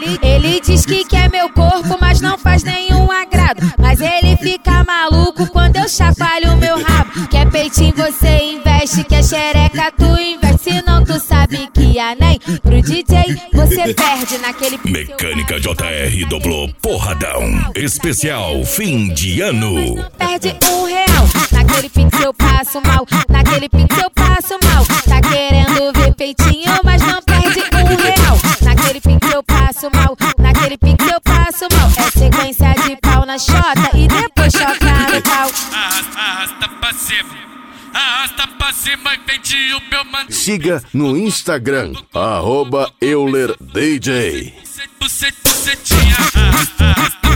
Ele diz que quer meu corpo, mas não faz nenhum agrado. Mas ele fica maluco quando eu chacoalho meu rabo. Quer peitinho você investe, quer xereca tu investe. Se não tu sabe que a NEM pro DJ você perde naquele Mecânica JR dobrou porradão. Especial fim de ano. Perde R$1. Naquele pix eu passo mal. Naquele pix eu passo mal. Tá querendo ver peitinho, mas não perde R$1. Naquele pix eu passo mal. Naquele pix eu passo mal. É sequência de pau na chota e depois choca no pau. Arrasta pra cima. Arrasta pra cima e peitinho meu mano. Siga no Instagram @EulerDJ. Você tinha.